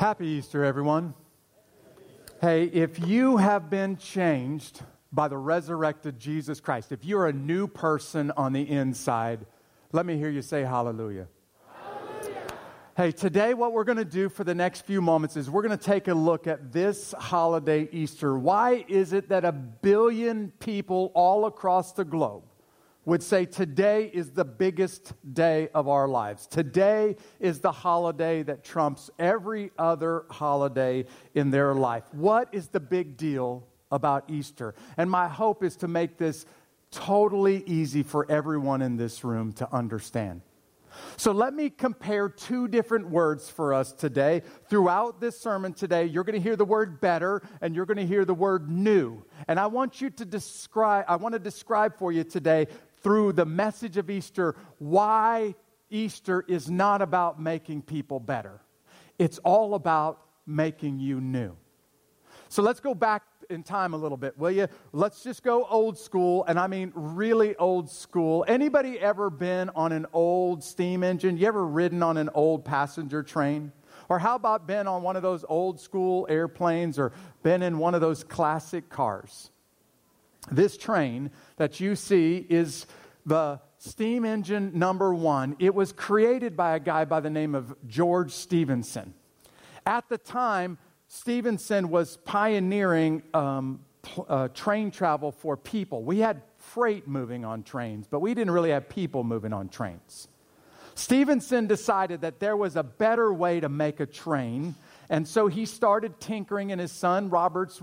Happy Easter, everyone. Hey, if you have been changed by the resurrected Jesus Christ, if you're a new person on the inside, let me hear you say hallelujah. Hallelujah. Hey, today what we're going to do for the next few moments is we're going to take a look at this holiday Easter. Why is it that 1 billion people all across the globe would say today is the biggest day of our lives? Today is the holiday that trumps every other holiday in their life. What is the big deal about Easter? And my hope is to make this totally easy for everyone in this room to understand. So let me compare two different words for us today. Throughout this sermon today, you're going to hear the word better and you're going to hear the word new. And I want to describe for you today through the message of Easter why Easter is not about making people better. It's all about making you new. So let's go back in time a little bit, will you? Let's just go old school, and I mean really old school. Anybody ever been on an old steam engine? You ever ridden on an old passenger train? Or how about been on one of those old school airplanes or been in one of those classic cars? This train that you see is the steam engine number 1. It was created by a guy by the name of George Stephenson. At the time, Stephenson was pioneering train travel for people. We had freight moving on trains, but we didn't really have people moving on trains. Stephenson decided that there was a better way to make a train, and so he started tinkering in his son Robert's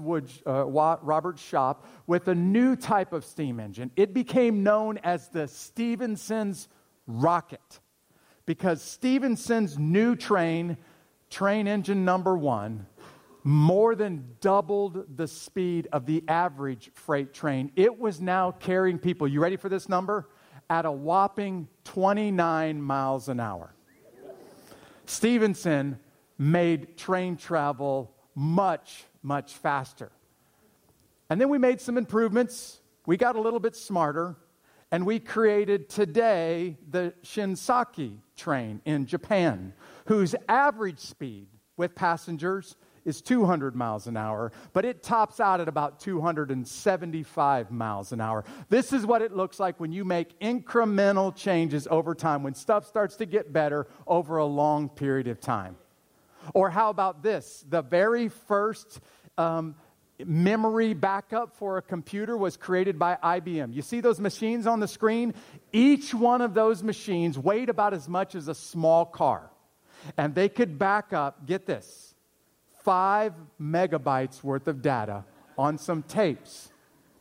shop with a new type of steam engine. It became known as the Stephenson's rocket because Stephenson's new train engine number 1, more than doubled the speed of the average freight train. It was now carrying people, you ready for this number? At a whopping 29 miles an hour. Stephenson made train travel much, much faster. And then we made some improvements. We got a little bit smarter, and we created today the Shinseki train in Japan, whose average speed with passengers is 200 miles an hour, but it tops out at about 275 miles an hour. This is what it looks like when you make incremental changes over time, when stuff starts to get better over a long period of time. Or how about this? The very first memory backup for a computer was created by IBM. You see those machines on the screen? Each one of those machines weighed about as much as a small car. And they could back up, get this, 5 megabytes worth of data on some tapes.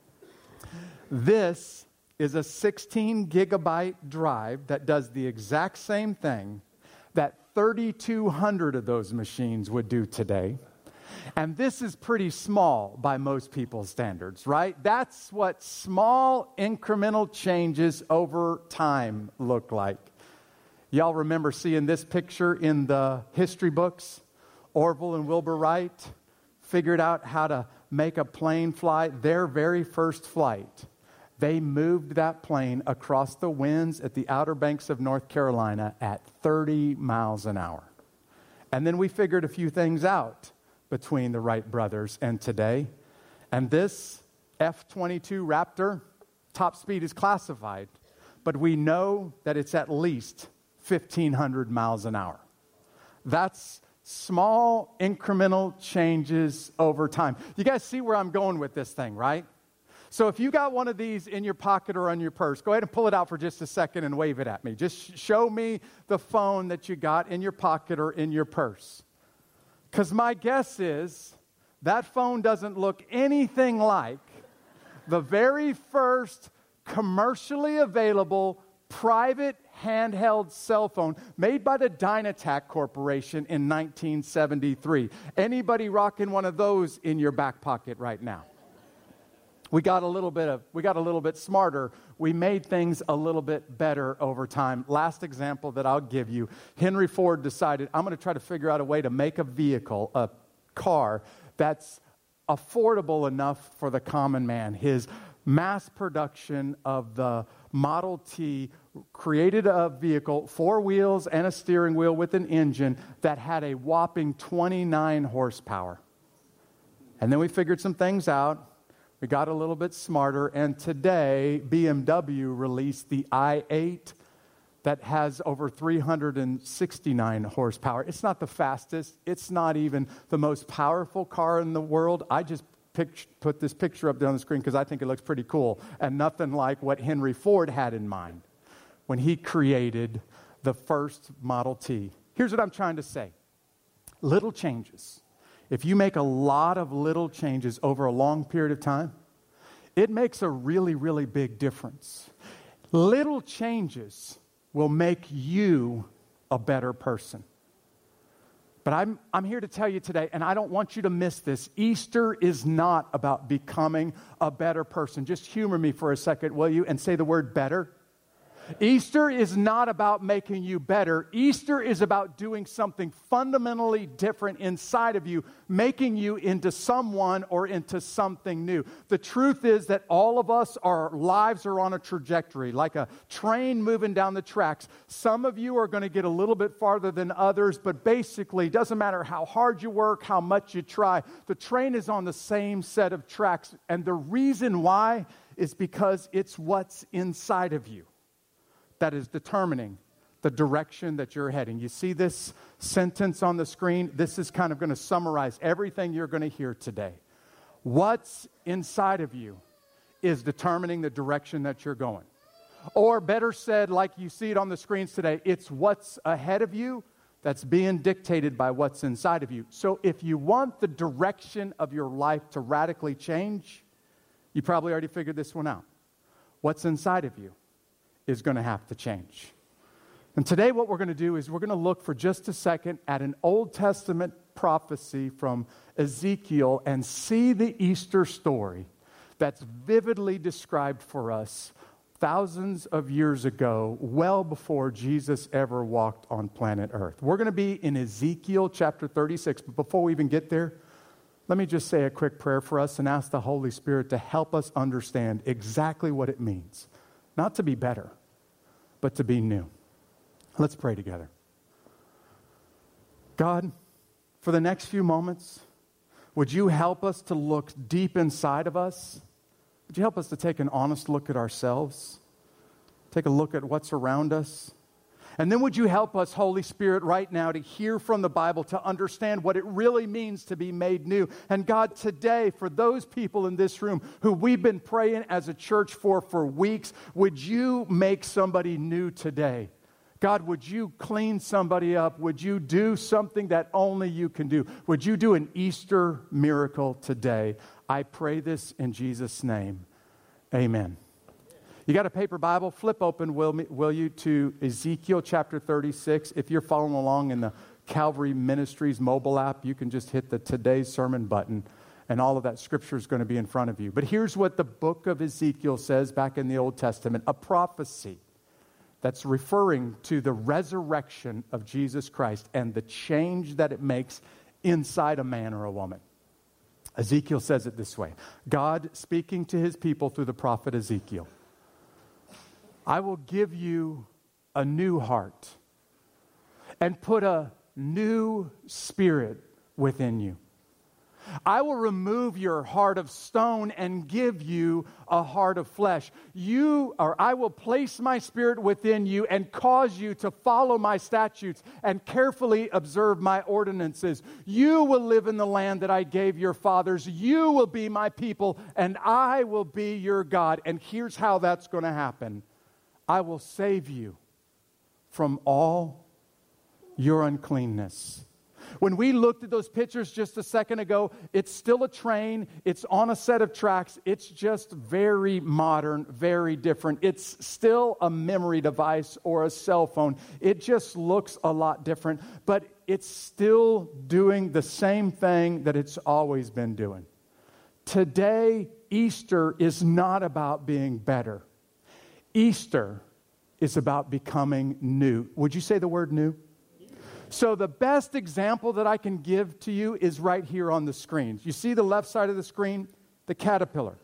This is a 16 gigabyte drive that does the exact same thing that 3,200 of those machines would do today. And this is pretty small by most people's standards, right? That's what small incremental changes over time look like. Y'all remember seeing this picture in the history books? Orville and Wilbur Wright figured out how to make a plane fly. Their very first flight, they moved that plane across the winds at the Outer Banks of North Carolina at 30 miles an hour. And then we figured a few things out between the Wright brothers and today. And this F-22 Raptor, top speed is classified, but we know that it's at least 1,500 miles an hour. That's small incremental changes over time. You guys see where I'm going with this thing, right? So if you got one of these in your pocket or on your purse, go ahead and pull it out for just a second and wave it at me. Just show me the phone that you got in your pocket or in your purse. Because my guess is that phone doesn't look anything like the very first commercially available private handheld cell phone made by the Dynatac Corporation in 1973. Anybody rocking one of those in your back pocket right now? We got a little bit smarter. We made things a little bit better over time. Last example that I'll give you, Henry Ford decided, I'm going to try to figure out a way to make a vehicle, a car, that's affordable enough for the common man. His mass production of the Model T created a vehicle, 4 wheels and a steering wheel with an engine that had a whopping 29 horsepower. And then we figured some things out. We got a little bit smarter, and today BMW released the i8 that has over 369 horsepower. It's not the fastest. It's not even the most powerful car in the world. I just put this picture up there on the screen because I think it looks pretty cool, and nothing like what Henry Ford had in mind when he created the first Model T. Here's what I'm trying to say. Little changes. If you make a lot of little changes over a long period of time, it makes a really, really big difference. Little changes will make you a better person. But I'm here to tell you today, and I don't want you to miss this. Easter is not about becoming a better person. Just humor me for a second, will you, and say the word better. Easter is not about making you better. Easter is about doing something fundamentally different inside of you, making you into someone or into something new. The truth is that all of us, our lives are on a trajectory, like a train moving down the tracks. Some of you are going to get a little bit farther than others, but basically, it doesn't matter how hard you work, how much you try. The train is on the same set of tracks, and the reason why is because it's what's inside of you that is determining the direction that you're heading. You see this sentence on the screen? This is kind of going to summarize everything you're going to hear today. What's inside of you is determining the direction that you're going. Or better said, like you see it on the screens today, it's what's ahead of you that's being dictated by what's inside of you. So if you want the direction of your life to radically change, you probably already figured this one out. What's inside of you is going to have to change. And today what we're going to do is we're going to look for just a second at an Old Testament prophecy from Ezekiel and see the Easter story that's vividly described for us thousands of years ago, well before Jesus ever walked on planet Earth. We're going to be in Ezekiel chapter 36, but before we even get there, let me just say a quick prayer for us and ask the Holy Spirit to help us understand exactly what it means. Not to be better, but to be new. Let's pray together. God, for the next few moments, would you help us to look deep inside of us? Would you help us to take an honest look at ourselves? Take a look at what's around us? And then would you help us, Holy Spirit, right now to hear from the Bible, to understand what it really means to be made new. And God, today, for those people in this room who we've been praying as a church for weeks, would you make somebody new today? God, would you clean somebody up? Would you do something that only you can do? Would you do an Easter miracle today? I pray this in Jesus' name. Amen. You got a paper Bible? Flip open, will you, to Ezekiel chapter 36. If you're following along in the Calvary Ministries mobile app, you can just hit the Today's Sermon button, and all of that scripture is going to be in front of you. But here's what the book of Ezekiel says back in the Old Testament, a prophecy that's referring to the resurrection of Jesus Christ and the change that it makes inside a man or a woman. Ezekiel says it this way. God speaking to his people through the prophet Ezekiel. I will give you a new heart and put a new spirit within you. I will remove your heart of stone and give you a heart of flesh. I will place my spirit within you and cause you to follow my statutes and carefully observe my ordinances. You will live in the land that I gave your fathers. You will be my people, and I will be your God. And here's how that's going to happen. I will save you from all your uncleanness. When we looked at those pictures just a second ago, it's still a train. It's on a set of tracks. It's just very modern, very different. It's still a memory device or a cell phone. It just looks a lot different, but it's still doing the same thing that it's always been doing. Today, Easter is not about being better. Easter is about becoming new. Would you say the word new? So the best example that I can give to you is right here on the screen. You see the left side of the screen? The caterpillar.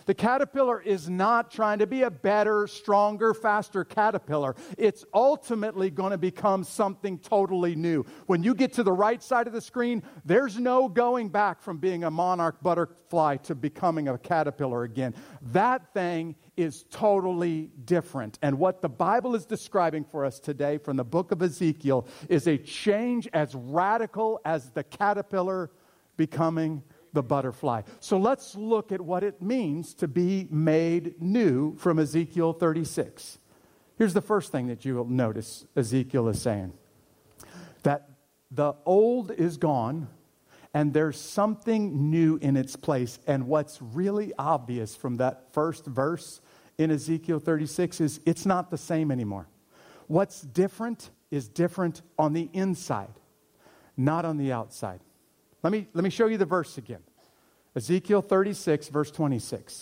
The caterpillar is not trying to be a better, stronger, faster caterpillar. It's ultimately going to become something totally new. When you get to the right side of the screen, there's no going back from being a monarch butterfly to becoming a caterpillar again. That thing is totally different. And what the Bible is describing for us today from the book of Ezekiel is a change as radical as the caterpillar becoming the butterfly. So let's look at what it means to be made new from Ezekiel 36. Here's the first thing that you will notice Ezekiel is saying. That the old is gone and there's something new in its place. And what's really obvious from that first verse in Ezekiel 36 is it's not the same anymore. What's different is different on the inside, not on the outside. Let me show you the verse again. Ezekiel 36, verse 26.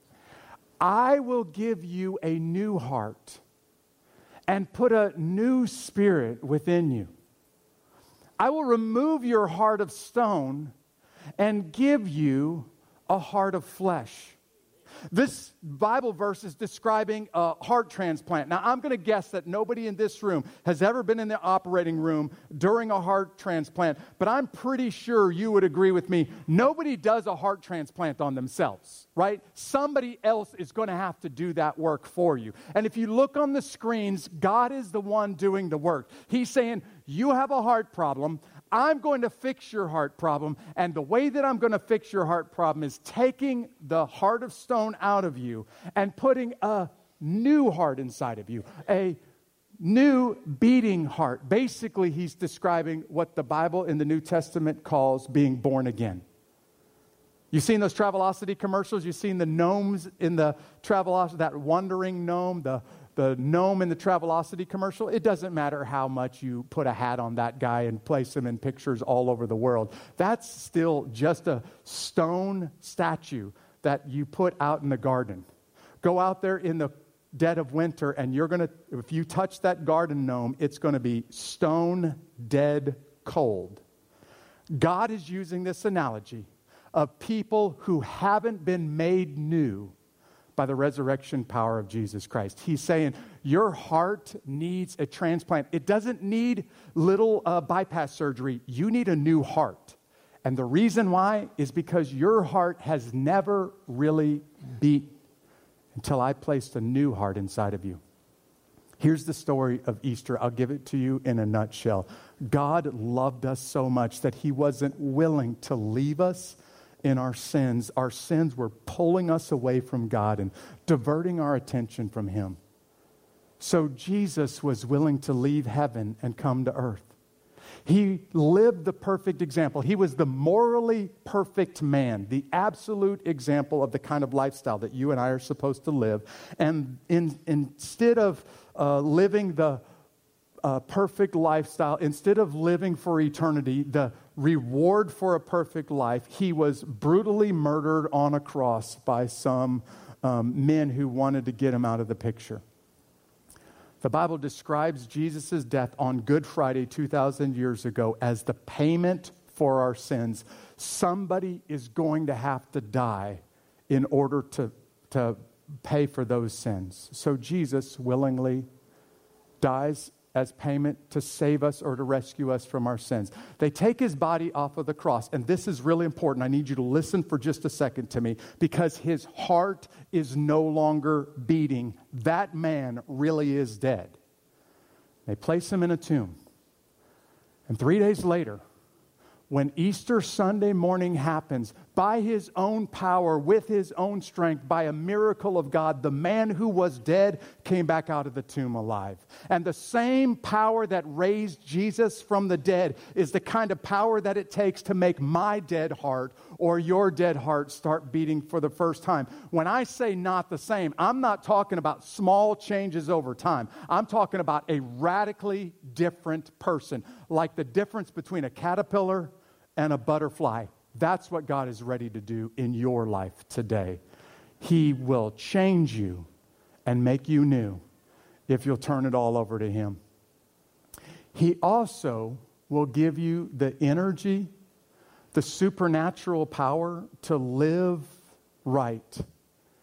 I will give you a new heart and put a new spirit within you. I will remove your heart of stone and give you a heart of flesh. This Bible verse is describing a heart transplant. Now, I'm going to guess that nobody in this room has ever been in the operating room during a heart transplant, but I'm pretty sure you would agree with me. Nobody does a heart transplant on themselves, right? Somebody else is going to have to do that work for you. And if you look on the screens, God is the one doing the work. He's saying, you have a heart problem. I'm going to fix your heart problem, and the way that I'm going to fix your heart problem is taking the heart of stone out of you and putting a new heart inside of you, a new beating heart. Basically, he's describing what the Bible in the New Testament calls being born again. You've seen those Travelocity commercials? You've seen the gnomes in the Travelocity, that wandering gnome, the gnome in the Travelocity commercial. It doesn't matter how much you put a hat on that guy and place him in pictures all over the world. That's still just a stone statue that you put out in the garden. Go out there in the dead of winter and if you touch that garden gnome, it's going to be stone dead cold. God is using this analogy of people who haven't been made new by the resurrection power of Jesus Christ. He's saying, your heart needs a transplant. It doesn't need little bypass surgery. You need a new heart. And the reason why is because your heart has never really beat until I placed a new heart inside of you. Here's the story of Easter. I'll give it to you in a nutshell. God loved us so much that he wasn't willing to leave us in our sins. Our sins were pulling us away from God and diverting our attention from him. So Jesus was willing to leave heaven and come to earth. He lived the perfect example. He was the morally perfect man, the absolute example of the kind of lifestyle that you and I are supposed to live. And instead of living the perfect lifestyle, instead of living for eternity, the reward for a perfect life, he was brutally murdered on a cross by some men who wanted to get him out of the picture. The Bible describes Jesus' death on Good Friday 2,000 years ago as the payment for our sins. Somebody is going to have to die in order to pay for those sins. So Jesus willingly dies as payment to save us or to rescue us from our sins. They take his body off of the cross, and this is really important. I need you to listen for just a second to me, because his heart is no longer beating. That man really is dead. They place him in a tomb, and 3 days later, when Easter Sunday morning happens, by his own power, with his own strength, by a miracle of God, the man who was dead came back out of the tomb alive. And the same power that raised Jesus from the dead is the kind of power that it takes to make my dead heart or your dead heart start beating for the first time. When I say not the same, I'm not talking about small changes over time. I'm talking about a radically different person, like the difference between a caterpillar and a butterfly. That's what God is ready to do in your life today. He will change you and make you new if you'll turn it all over to him. He also will give you the energy, the supernatural power to live right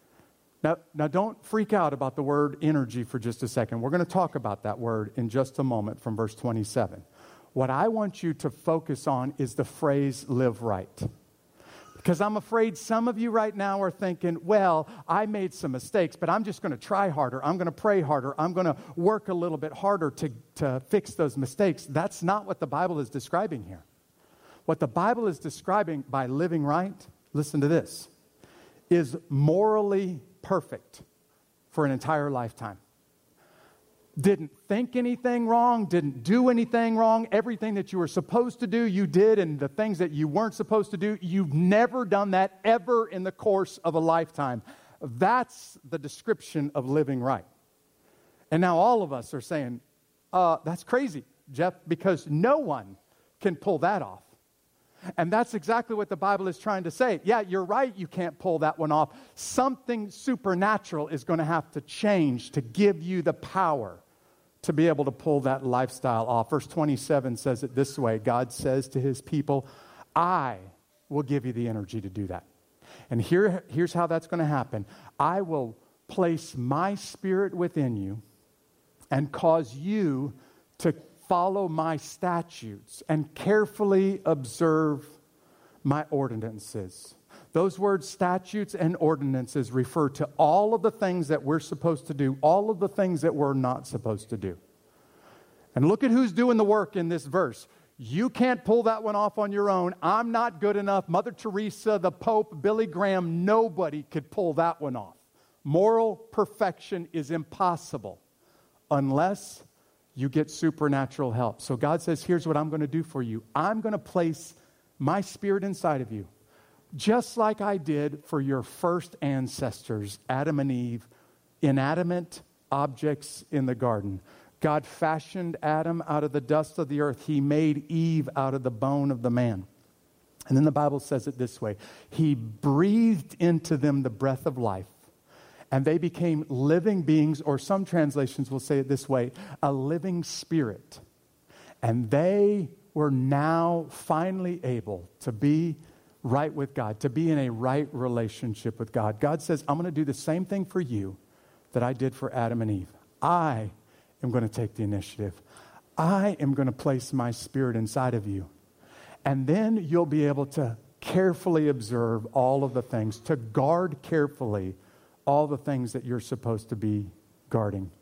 Now, don't freak out about the word energy for just a second. We're going to talk about that word in just a moment from verse 27. What I want you to focus on is the phrase live right. Because I'm afraid some of you right now are thinking, well, I made some mistakes, but I'm just going to try harder. I'm going to pray harder. I'm going to work a little bit harder to fix those mistakes. That's not what the Bible is describing here. What the Bible is describing by living right, listen to this, is morally perfect for an entire lifetime. Didn't think anything wrong, didn't do anything wrong. Everything that you were supposed to do, you did, and the things that you weren't supposed to do, you've never done that ever in the course of a lifetime. That's the description of living right. And now all of us are saying, that's crazy, Jeff, because no one can pull that off. And that's exactly what the Bible is trying to say. Yeah, you're right, you can't pull that one off. Something supernatural is going to have to change to give you the power to be able to pull that lifestyle off. Verse 27 says it this way. God says to his people, I will give you the energy to do that. And here's how that's going to happen. I will place my spirit within you and cause you to follow my statutes and carefully observe my ordinances. Those words, statutes and ordinances, refer to all of the things that we're supposed to do, all of the things that we're not supposed to do. And look at who's doing the work in this verse. You can't pull that one off on your own. I'm not good enough. Mother Teresa, the Pope, Billy Graham, nobody could pull that one off. Moral perfection is impossible unless you get supernatural help. So God says, here's what I'm going to do for you. I'm going to place my spirit inside of you, just like I did for your first ancestors, Adam and Eve, inanimate objects in the garden. God fashioned Adam out of the dust of the earth. He made Eve out of the bone of the man. And then the Bible says it this way. He breathed into them the breath of life. And they became living beings, or some translations will say it this way, a living spirit. And they were now finally able to be right with God, to be in a right relationship with God. God says, I'm going to do the same thing for you that I did for Adam and Eve. I am going to take the initiative. I am going to place my spirit inside of you. And then you'll be able to carefully observe all of the things, to guard carefully all the things that you're supposed to be guarding.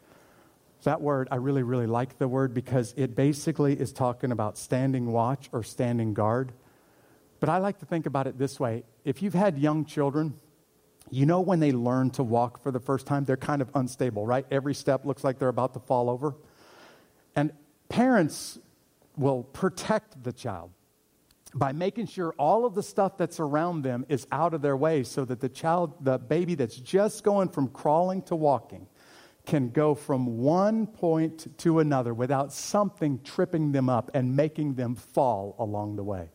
That word, I really, really like the word because it basically is talking about standing watch or standing guard. But I like to think about it this way. If you've had young children, you know when they learn to walk for the first time, they're kind of unstable, right? Every step looks like they're about to fall over. And parents will protect the child by making sure all of the stuff that's around them is out of their way so that the baby that's just going from crawling to walking can go from one point to another without something tripping them up and making them fall along the way.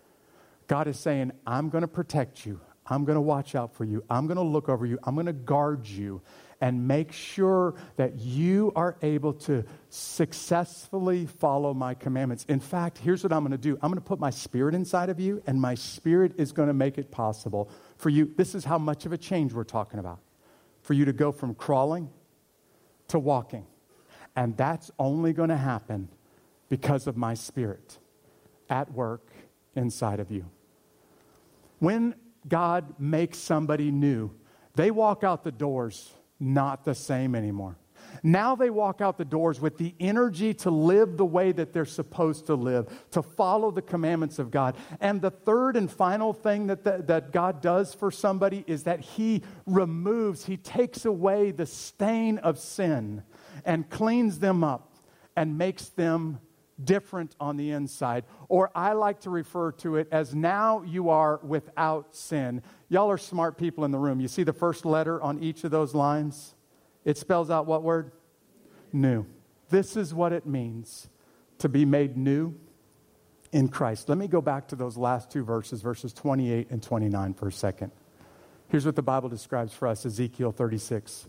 God is saying, I'm going to protect you. I'm going to watch out for you. I'm going to look over you. I'm going to guard you and make sure that you are able to successfully follow my commandments. In fact, here's what I'm going to do. I'm going to put my spirit inside of you, and my spirit is going to make it possible for you. This is how much of a change we're talking about. For you to go from crawling to walking. And that's only going to happen because of my spirit at work inside of you. When God makes somebody new, they walk out the doors not the same anymore. Now they walk out the doors with the energy to live the way that they're supposed to live, to follow the commandments of God. And the third and final thing that God does for somebody is that He takes away the stain of sin and cleans them up and makes them different on the inside. Or I like to refer to it as now you are without sin. Y'all are smart people in the room. You see the first letter on each of those lines? It spells out what word? New. This is what it means to be made new in Christ. Let me go back to those last two verses, verses 28 and 29 for a second. Here's what the Bible describes for us, Ezekiel 36.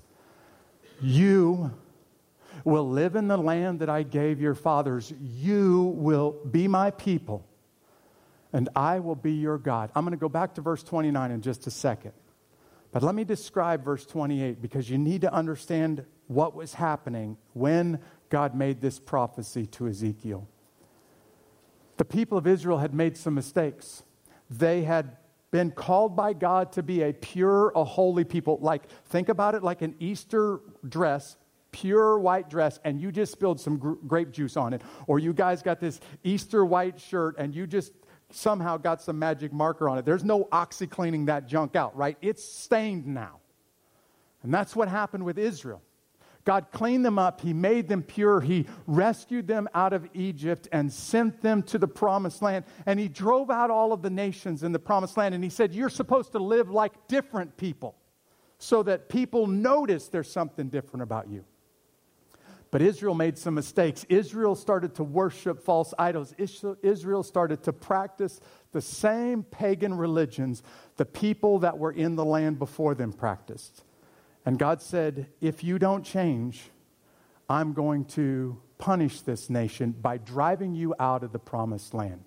You will live in the land that I gave your fathers. You will be my people, and I will be your God. I'm going to go back to verse 29 in just a second. But let me describe verse 28 because you need to understand what was happening when God made this prophecy to Ezekiel. The people of Israel had made some mistakes. They had been called by God to be a pure, a holy people. Like, think about it like an Easter dress, pure white dress, and you just spilled some grape juice on it. Or you guys got this Easter white shirt and you just somehow got some magic marker on it. There's no OxyCleaning that junk out, right? It's stained now. And that's what happened with Israel. God cleaned them up. He made them pure. He rescued them out of Egypt and sent them to the promised land. And he drove out all of the nations in the promised land. And he said, you're supposed to live like different people so that people notice there's something different about you. But Israel made some mistakes. Israel started to worship false idols. Israel started to practice the same pagan religions the people that were in the land before them practiced. And God said, if you don't change, I'm going to punish this nation by driving you out of the promised land.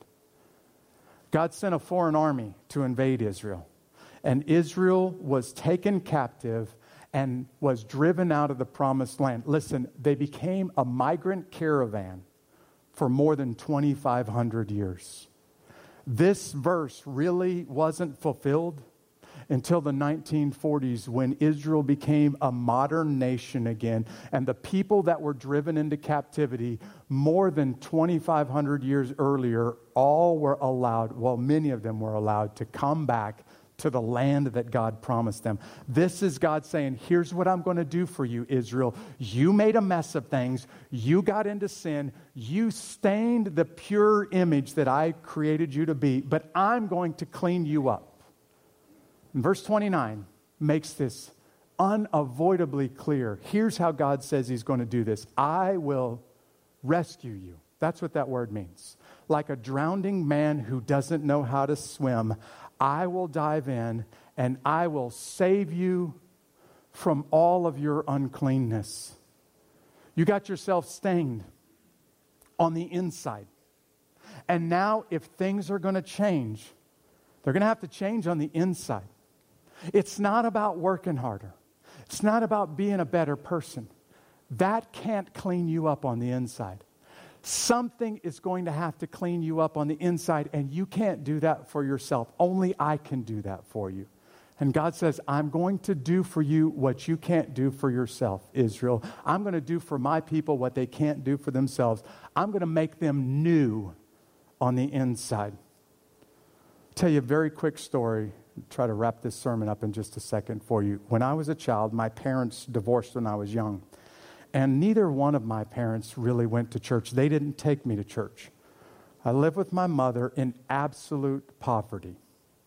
God sent a foreign army to invade Israel. And Israel was taken captive and was driven out of the promised land. Listen, they became a migrant caravan for more than 2,500 years. This verse really wasn't fulfilled until the 1940s when Israel became a modern nation again. And the people that were driven into captivity more than 2,500 years earlier, all were allowed, well, many of them were allowed to come back to the land that God promised them. This is God saying, here's what I'm going to do for you, Israel. You made a mess of things. You got into sin. You stained the pure image that I created you to be, but I'm going to clean you up. And verse 29 makes this unavoidably clear. Here's how God says he's going to do this. I will rescue you. That's what that word means. Like a drowning man who doesn't know how to swim, I will dive in and I will save you from all of your uncleanness. You got yourself stained on the inside. And now if things are going to change, they're going to have to change on the inside. It's not about working harder. It's not about being a better person. That can't clean you up on the inside. Something is going to have to clean you up on the inside, and you can't do that for yourself. Only I can do that for you. And God says, I'm going to do for you what you can't do for yourself, Israel. I'm going to do for my people what they can't do for themselves. I'm going to make them new on the inside. I'll tell you a very quick story. I'll try to wrap this sermon up in just a second for you. When I was a child, my parents divorced when I was young. And neither one of my parents really went to church. They didn't take me to church. I lived with my mother in absolute poverty.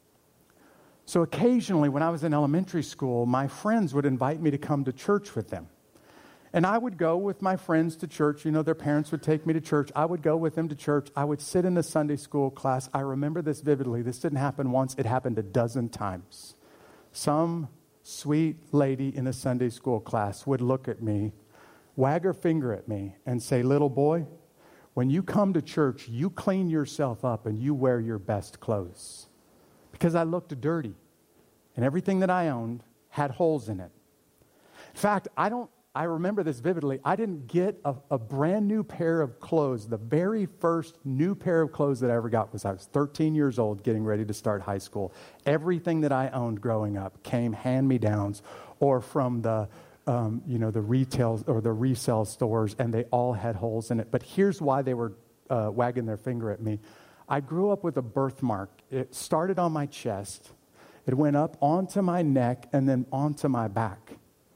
So occasionally when I was in elementary school, my friends would invite me to come to church with them. And I would go with my friends to church. You know, their parents would take me to church. I would go with them to church. I would sit in the Sunday school class. I remember this vividly. This didn't happen once. It happened a dozen times. Some sweet lady in a Sunday school class would look at me, wag her finger at me, and say, little boy, when you come to church, you clean yourself up and you wear your best clothes. Because I looked dirty, and everything that I owned had holes in it. In fact, I remember this vividly. I didn't get a brand new pair of clothes. The very first new pair of clothes that I ever got was I was 13 years old getting ready to start high school. Everything that I owned growing up came hand-me-downs or from the retail or the resale stores, and they all had holes in it. But here's why they were wagging their finger at me. I grew up with a birthmark. It started on my chest. It went up onto my neck and then onto my back.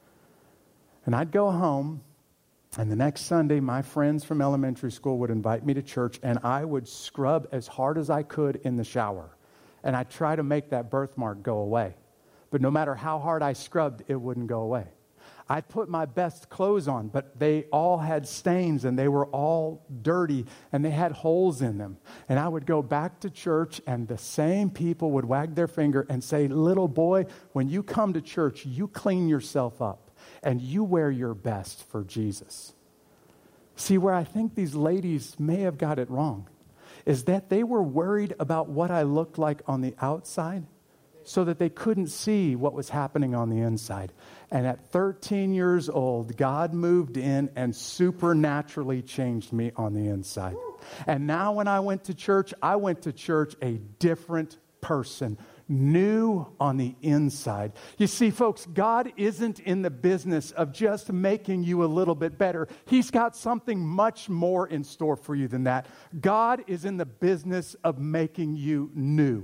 And I'd go home, and the next Sunday, my friends from elementary school would invite me to church, and I would scrub as hard as I could in the shower. And I'd try to make that birthmark go away. But no matter how hard I scrubbed, it wouldn't go away. I'd put my best clothes on, but they all had stains, and they were all dirty, and they had holes in them. And I would go back to church, and the same people would wag their finger and say, little boy, when you come to church, you clean yourself up, and you wear your best for Jesus. See, where I think these ladies may have got it wrong is that they were worried about what I looked like on the outside so that they couldn't see what was happening on the inside. And at 13 years old, God moved in and supernaturally changed me on the inside. And now when I went to church a different person, new on the inside. You see, folks, God isn't in the business of just making you a little bit better. He's got something much more in store for you than that. God is in the business of making you new.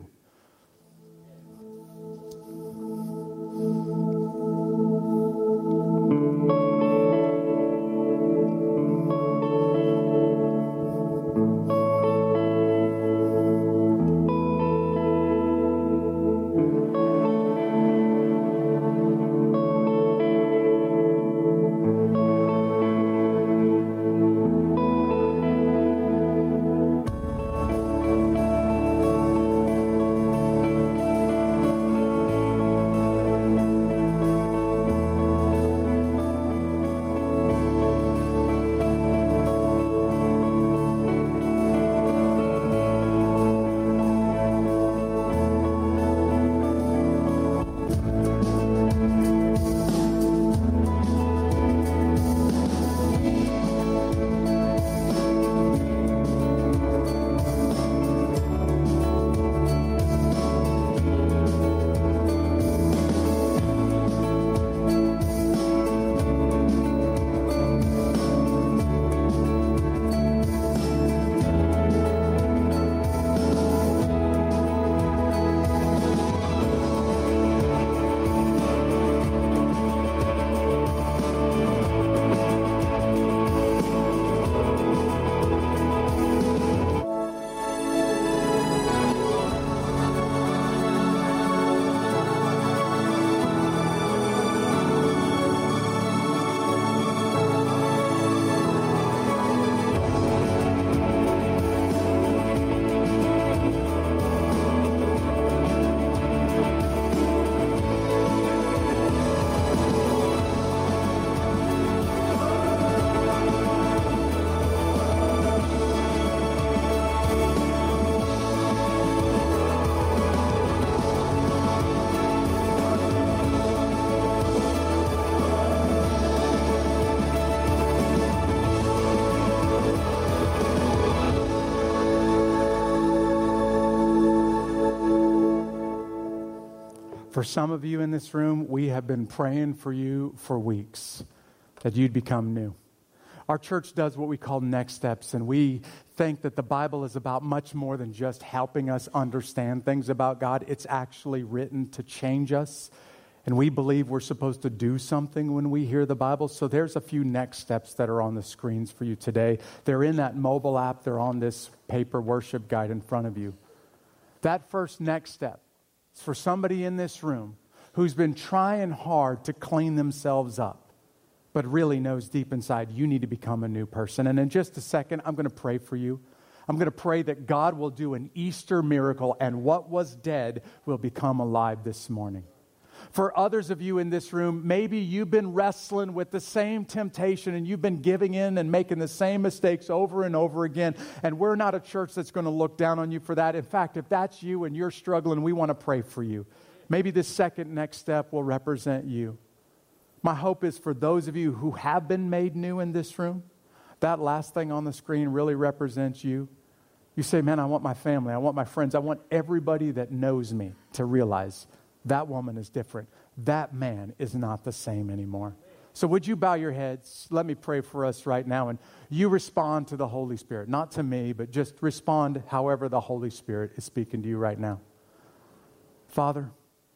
For some of you in this room, we have been praying for you for weeks, that you'd become new. Our church does what we call next steps, and we think that the Bible is about much more than just helping us understand things about God. It's actually written to change us, and we believe we're supposed to do something when we hear the Bible. So there's a few next steps that are on the screens for you today. They're in that mobile app. They're on this paper worship guide in front of you. That first next step is for somebody in this room who's been trying hard to clean themselves up, but really knows deep inside you need to become a new person. And in just a second, I'm going to pray for you. I'm going to pray that God will do an Easter miracle and what was dead will become alive this morning. For others of you in this room, maybe you've been wrestling with the same temptation and you've been giving in and making the same mistakes over and over again. And we're not a church that's going to look down on you for that. In fact, if that's you and you're struggling, we want to pray for you. Maybe this second next step will represent you. My hope is for those of you who have been made new in this room, that last thing on the screen really represents you. You say, man, I want my family, I want my friends, I want everybody that knows me to realize that woman is different. That man is not the same anymore. So would you bow your heads? Let me pray for us right now. And you respond to the Holy Spirit. Not to me, but just respond however the Holy Spirit is speaking to you right now. Father,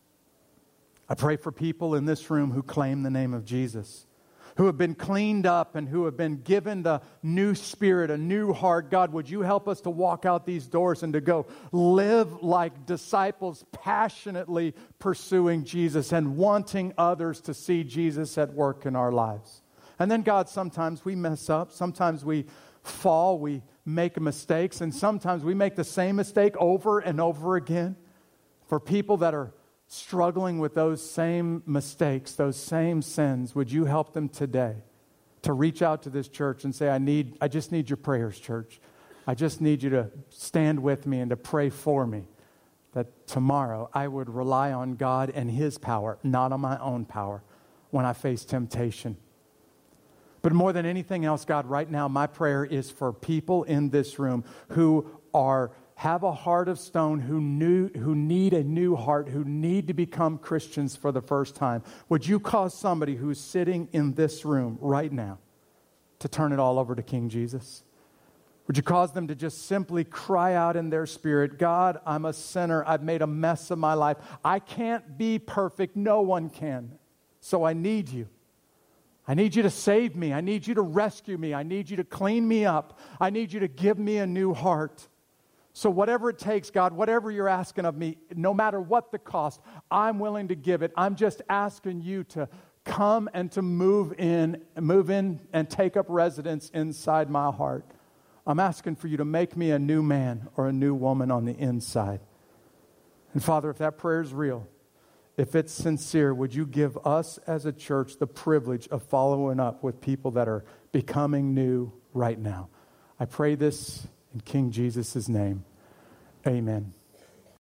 I pray for people in this room who claim the name of Jesus, who have been cleaned up and who have been given the new spirit, a new heart. God, would you help us to walk out these doors and to go live like disciples, passionately pursuing Jesus and wanting others to see Jesus at work in our lives. And then, God, sometimes we mess up. Sometimes we fall. We make mistakes. And sometimes we make the same mistake over and over again. For people that are struggling with those same mistakes, those same sins, would you help them today to reach out to this church and say, I just need your prayers, church. I just need you to stand with me and to pray for me that tomorrow I would rely on God and His power, not on my own power, when I face temptation. But more than anything else, God, right now, my prayer is for people in this room who have a heart of stone, who need a new heart, who need to become Christians for the first time. Would you cause somebody who's sitting in this room right now to turn it all over to King Jesus? Would you cause them to just simply cry out in their spirit, God, I'm a sinner. I've made a mess of my life. I can't be perfect. No one can. So I need you. I need you to save me. I need you to rescue me. I need you to clean me up. I need you to give me a new heart. So whatever it takes, God, whatever you're asking of me, no matter what the cost, I'm willing to give it. I'm just asking you to come and to move in and take up residence inside my heart. I'm asking for you to make me a new man or a new woman on the inside. And Father, if that prayer is real, if it's sincere, would you give us as a church the privilege of following up with people that are becoming new right now? I pray this in King Jesus' name. Amen.